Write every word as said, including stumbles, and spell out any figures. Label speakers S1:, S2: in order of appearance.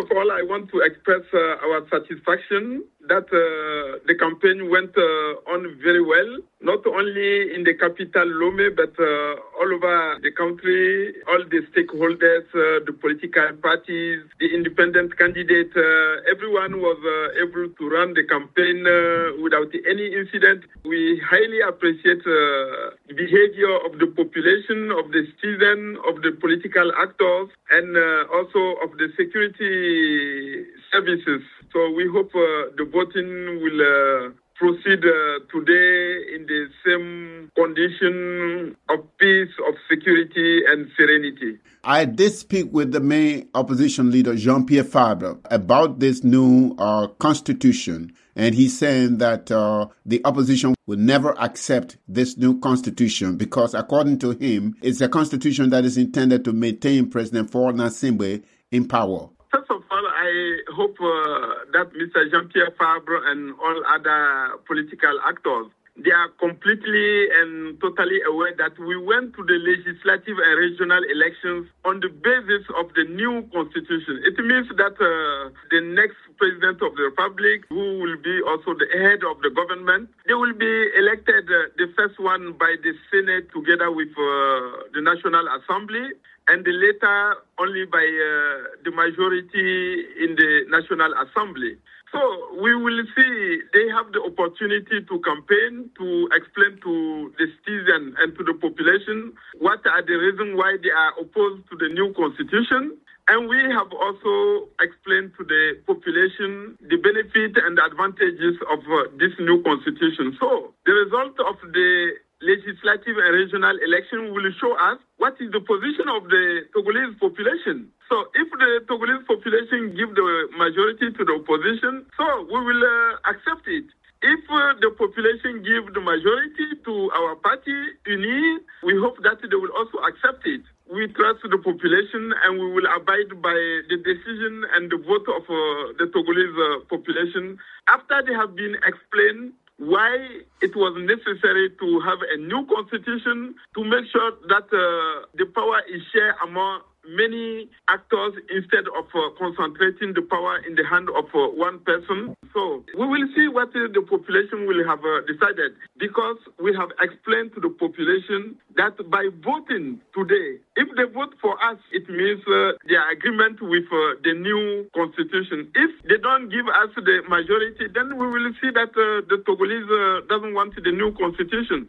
S1: of all, I want to express uh, our satisfaction that uh, the campaign went uh, on very well, not only in the capital Lomé, but uh, all over the country. All the stakeholders, uh, the political parties, the independent candidate, uh, everyone was uh, able to run the campaign uh, without any incident. We highly appreciate uh, the behavior of the population, of the citizens, of the political actors, and uh, also of the security services. So we hope uh, the voting will uh, proceed uh, today in the same condition of peace, of security and serenity.
S2: I did speak with the main opposition leader, Jean-Pierre Fabre, about this new uh, constitution. And he's saying that uh, the opposition will never accept this new constitution because, according to him, it's a constitution that is intended to maintain President Faure Gnassingbé in power.
S1: First of all, I hope uh, that Mister Jean-Pierre Fabre and all other political actors, they are completely and totally aware that we went to the legislative and regional elections on the basis of the new constitution. It means that uh, the next president of the republic, who will be also the head of the government, they will be elected, uh, the first one by the Senate together with uh, the National Assembly, and the later only by uh, the majority in the National Assembly. So we will see they have the opportunity to campaign, to explain to the citizens and to the population what are the reasons why they are opposed to the new constitution. And we have also explained to the population the benefit and the advantages of uh, this new constitution. So the result of the legislative and regional election will show us what is the position of the Togolese population. So if the Togolese population give the majority to the opposition, so we will uh, accept it. If uh, the population give the majority to our party, U N I, we hope that they will also accept it. We trust the population and we will abide by the decision and the vote of uh, the Togolese uh, population after they have been explained why it was necessary to have a new constitution to make sure that uh, the power is shared among many actors instead of uh, concentrating the power in the hand of uh, one person. So we will see what uh, the population will have uh, decided, because we have explained to the population that by voting today, if they vote for us, it means uh, their agreement with uh, the new constitution. If they don't give us the majority, then we will see that uh, the Togolese uh, doesn't want the new constitution.